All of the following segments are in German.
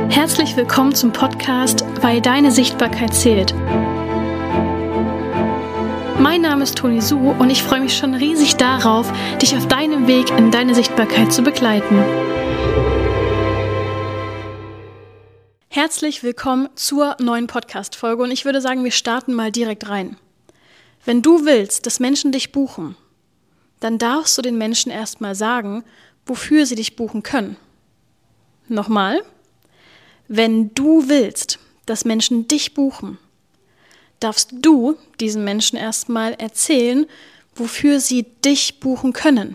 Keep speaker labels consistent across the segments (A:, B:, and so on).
A: Herzlich willkommen zum Podcast Weil deine Sichtbarkeit zählt. Mein Name ist Toni Su und ich freue mich schon riesig darauf, dich auf deinem Weg in deine Sichtbarkeit zu begleiten. Herzlich willkommen zur neuen Podcast-Folge und ich würde sagen, wir starten mal direkt rein. Wenn du willst, dass Menschen dich buchen, dann darfst du den Menschen erstmal sagen, wofür sie dich buchen können. Nochmal. Wenn du willst, dass Menschen dich buchen, darfst du diesen Menschen erstmal erzählen, wofür sie dich buchen können.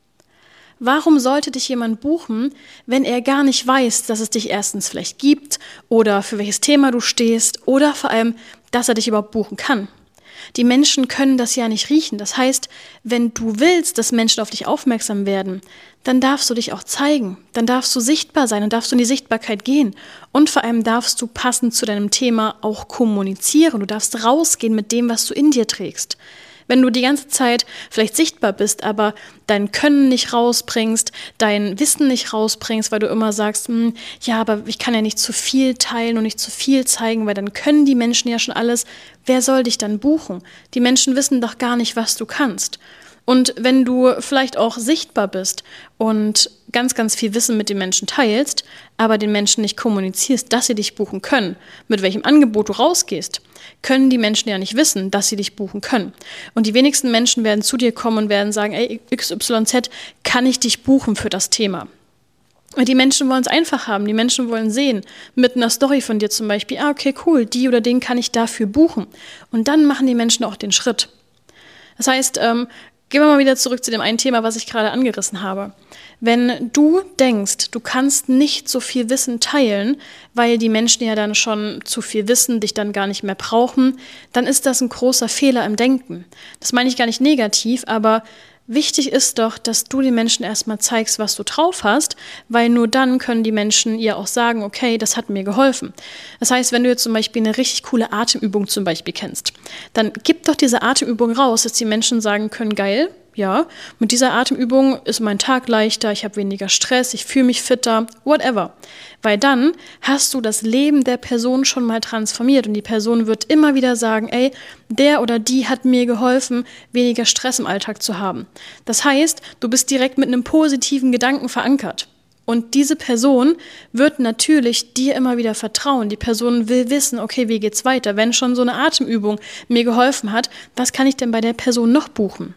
A: Warum sollte dich jemand buchen, wenn er gar nicht weiß, dass es dich erstens vielleicht gibt oder für welches Thema du stehst oder vor allem, dass er dich überhaupt buchen kann? Die Menschen können das ja nicht riechen. Das heißt, wenn du willst, dass Menschen auf dich aufmerksam werden, dann darfst du dich auch zeigen. Dann darfst du sichtbar sein, dann darfst du in die Sichtbarkeit gehen. Und vor allem darfst du passend zu deinem Thema auch kommunizieren. Du darfst rausgehen mit dem, was du in dir trägst. Wenn du die ganze Zeit vielleicht sichtbar bist, aber dein Können nicht rausbringst, dein Wissen nicht rausbringst, weil du immer sagst, ja, aber ich kann ja nicht zu viel teilen und nicht zu viel zeigen, weil dann können die Menschen ja schon alles. Wer soll dich dann buchen? Die Menschen wissen doch gar nicht, was du kannst. Und wenn du vielleicht auch sichtbar bist und ganz, ganz viel Wissen mit den Menschen teilst, aber den Menschen nicht kommunizierst, dass sie dich buchen können, mit welchem Angebot du rausgehst, können die Menschen ja nicht wissen, dass sie dich buchen können. Und die wenigsten Menschen werden zu dir kommen und werden sagen, ey, XYZ, kann ich dich buchen für das Thema? Und die Menschen wollen es einfach haben, die Menschen wollen sehen, mit einer Story von dir zum Beispiel, okay, cool, die oder den kann ich dafür buchen. Und dann machen die Menschen auch den Schritt. Das heißt, gehen wir mal wieder zurück zu dem einen Thema, was ich gerade angerissen habe. Wenn du denkst, du kannst nicht so viel Wissen teilen, weil die Menschen ja dann schon zu viel wissen, dich dann gar nicht mehr brauchen, dann ist das ein großer Fehler im Denken. Das meine ich gar nicht negativ, aber wichtig ist doch, dass du den Menschen erstmal zeigst, was du drauf hast, weil nur dann können die Menschen ihr auch sagen, okay, das hat mir geholfen. Das heißt, wenn du jetzt zum Beispiel eine richtig coole Atemübung zum Beispiel kennst, dann gib doch diese Atemübung raus, dass die Menschen sagen können, geil, ja, mit dieser Atemübung ist mein Tag leichter, ich habe weniger Stress, ich fühle mich fitter, whatever. Weil dann hast du das Leben der Person schon mal transformiert und die Person wird immer wieder sagen, ey, der oder die hat mir geholfen, weniger Stress im Alltag zu haben. Das heißt, du bist direkt mit einem positiven Gedanken verankert. Und diese Person wird natürlich dir immer wieder vertrauen. Die Person will wissen, okay, wie geht's weiter? Wenn schon so eine Atemübung mir geholfen hat, was kann ich denn bei der Person noch buchen?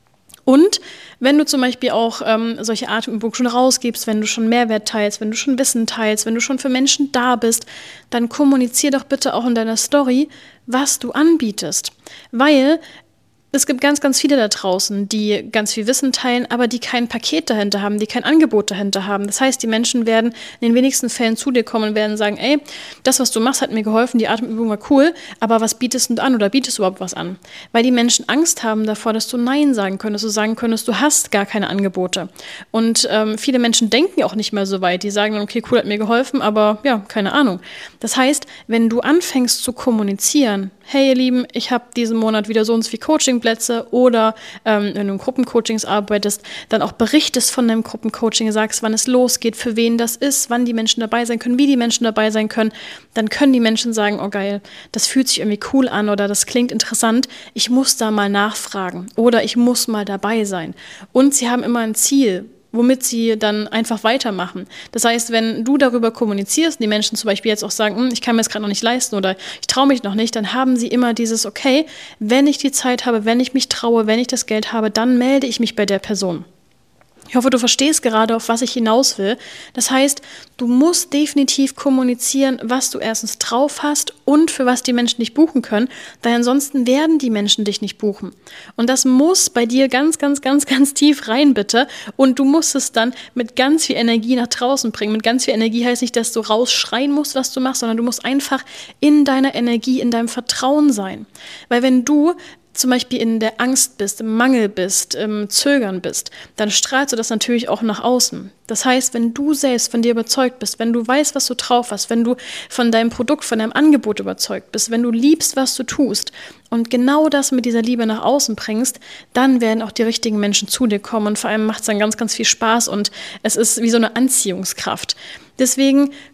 A: Und wenn du zum Beispiel auch solche Atemübungen schon rausgibst, wenn du schon Mehrwert teilst, wenn du schon Wissen teilst, wenn du schon für Menschen da bist, dann kommunizier doch bitte auch in deiner Story, was du anbietest. Weil es gibt ganz, ganz viele da draußen, die ganz viel Wissen teilen, aber die kein Paket dahinter haben, die kein Angebot dahinter haben. Das heißt, die Menschen werden in den wenigsten Fällen zu dir kommen und werden sagen, ey, das, was du machst, hat mir geholfen, die Atemübung war cool, aber was bietest du an oder bietest du überhaupt was an? Weil die Menschen Angst haben davor, dass du Nein sagen könntest, du sagen könntest, du hast gar keine Angebote. Und viele Menschen denken auch nicht mehr so weit. Die sagen dann, okay, cool, hat mir geholfen, aber ja, keine Ahnung. Das heißt, wenn du anfängst zu kommunizieren, hey ihr Lieben, ich habe diesen Monat wieder so und so viele Coachingplätze oder wenn du in Gruppencoachings arbeitest, dann auch berichtest von deinem Gruppencoaching, sagst, wann es losgeht, für wen das ist, wann die Menschen dabei sein können, wie die Menschen dabei sein können, dann können die Menschen sagen, oh geil, das fühlt sich irgendwie cool an oder das klingt interessant, ich muss da mal nachfragen oder ich muss mal dabei sein. Und sie haben immer ein Ziel, womit sie dann einfach weitermachen. Das heißt, wenn du darüber kommunizierst, die Menschen zum Beispiel jetzt auch sagen, ich kann mir das gerade noch nicht leisten oder ich traue mich noch nicht, dann haben sie immer dieses, okay, wenn ich die Zeit habe, wenn ich mich traue, wenn ich das Geld habe, dann melde ich mich bei der Person. Ich hoffe, du verstehst gerade, auf was ich hinaus will. Das heißt, du musst definitiv kommunizieren, was du erstens drauf hast und für was die Menschen dich buchen können, weil ansonsten werden die Menschen dich nicht buchen. Und das muss bei dir ganz, ganz, ganz, ganz tief rein, bitte. Und du musst es dann mit ganz viel Energie nach draußen bringen. Mit ganz viel Energie heißt nicht, dass du rausschreien musst, was du machst, sondern du musst einfach in deiner Energie, in deinem Vertrauen sein. Weil wenn du zum Beispiel in der Angst bist, im Mangel bist, im Zögern bist, dann strahlst du das natürlich auch nach außen. Das heißt, wenn du selbst von dir überzeugt bist, wenn du weißt, was du drauf hast, wenn du von deinem Produkt, von deinem Angebot überzeugt bist, wenn du liebst, was du tust und genau das mit dieser Liebe nach außen bringst, dann werden auch die richtigen Menschen zu dir kommen und vor allem macht es dann ganz, ganz viel Spaß und es ist wie so eine Anziehungskraft. Deswegen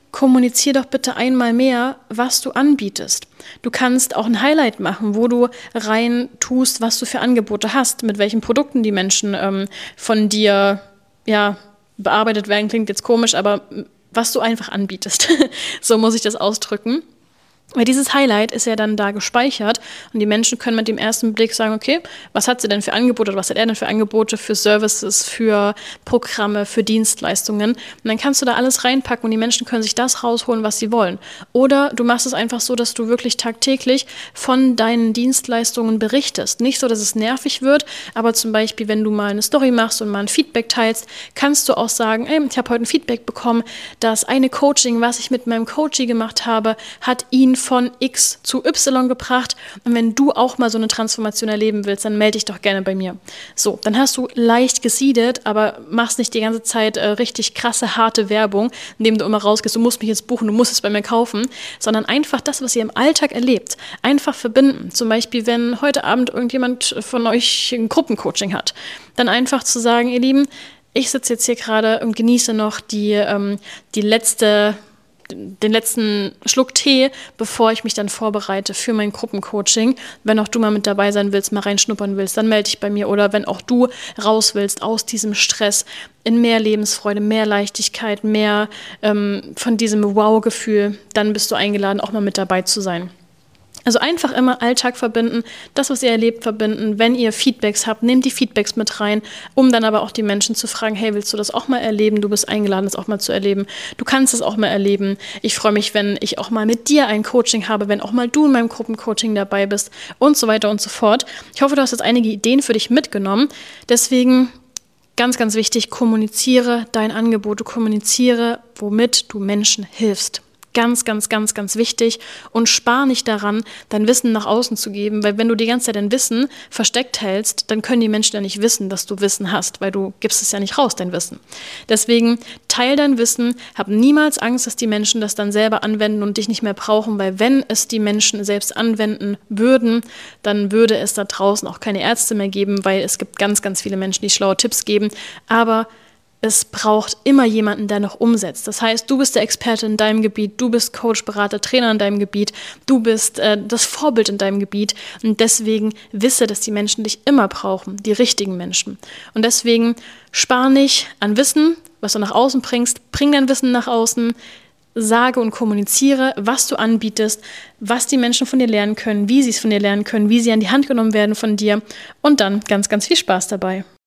A: kommunizier doch bitte einmal mehr, was du anbietest. Du kannst auch ein Highlight machen, wo du rein tust, was du für Angebote hast, mit welchen Produkten die Menschen von dir bearbeitet werden. Klingt jetzt komisch, aber was du einfach anbietest. So muss ich das ausdrücken. Weil dieses Highlight ist ja dann da gespeichert und die Menschen können mit dem ersten Blick sagen, okay, was hat sie denn für Angebote oder was hat er denn für Angebote für Services, für Programme, für Dienstleistungen? Und dann kannst du da alles reinpacken und die Menschen können sich das rausholen, was sie wollen. Oder du machst es einfach so, dass du wirklich tagtäglich von deinen Dienstleistungen berichtest. Nicht so, dass es nervig wird, aber zum Beispiel, wenn du mal eine Story machst und mal ein Feedback teilst, kannst du auch sagen, ey, ich habe heute ein Feedback bekommen, dass eine Coaching, was ich mit meinem Coachie gemacht habe, hat ihn von X zu Y gebracht. Und wenn du auch mal so eine Transformation erleben willst, dann melde dich doch gerne bei mir. So, dann hast du leicht gesiedet, aber machst nicht die ganze Zeit richtig krasse, harte Werbung, indem du immer rausgehst, du musst mich jetzt buchen, du musst es bei mir kaufen, sondern einfach das, was ihr im Alltag erlebt, einfach verbinden. Zum Beispiel, wenn heute Abend irgendjemand von euch ein Gruppencoaching hat, dann einfach zu sagen, ihr Lieben, ich sitze jetzt hier gerade und genieße noch den letzten Schluck Tee, bevor ich mich dann vorbereite für mein Gruppencoaching. Wenn auch du mal mit dabei sein willst, mal reinschnuppern willst, dann melde dich bei mir. Oder wenn auch du raus willst aus diesem Stress in mehr Lebensfreude, mehr Leichtigkeit, mehr von diesem Wow-Gefühl, dann bist du eingeladen, auch mal mit dabei zu sein. Also einfach immer Alltag verbinden, das, was ihr erlebt, verbinden. Wenn ihr Feedbacks habt, nehmt die Feedbacks mit rein, um dann aber auch die Menschen zu fragen, hey, willst du das auch mal erleben? Du bist eingeladen, das auch mal zu erleben. Du kannst es auch mal erleben. Ich freue mich, wenn ich auch mal mit dir ein Coaching habe, wenn auch mal du in meinem Gruppencoaching dabei bist und so weiter und so fort. Ich hoffe, du hast jetzt einige Ideen für dich mitgenommen. Deswegen ganz, ganz wichtig, kommuniziere dein Angebot, kommuniziere, womit du Menschen hilfst. Ganz, ganz, ganz, ganz wichtig und spar nicht daran, dein Wissen nach außen zu geben, weil wenn du die ganze Zeit dein Wissen versteckt hältst, dann können die Menschen ja nicht wissen, dass du Wissen hast, weil du gibst es ja nicht raus, dein Wissen. Deswegen teil dein Wissen, hab niemals Angst, dass die Menschen das dann selber anwenden und dich nicht mehr brauchen, weil wenn es die Menschen selbst anwenden würden, dann würde es da draußen auch keine Ärzte mehr geben, weil es gibt ganz, ganz viele Menschen, die schlaue Tipps geben, aber es braucht immer jemanden, der noch umsetzt. Das heißt, du bist der Experte in deinem Gebiet, du bist Coach, Berater, Trainer in deinem Gebiet, du bist das Vorbild in deinem Gebiet und deswegen wisse, dass die Menschen dich immer brauchen, die richtigen Menschen. Und deswegen spar nicht an Wissen, was du nach außen bringst, bring dein Wissen nach außen, sage und kommuniziere, was du anbietest, was die Menschen von dir lernen können, wie sie es von dir lernen können, wie sie an die Hand genommen werden von dir und dann ganz, ganz viel Spaß dabei.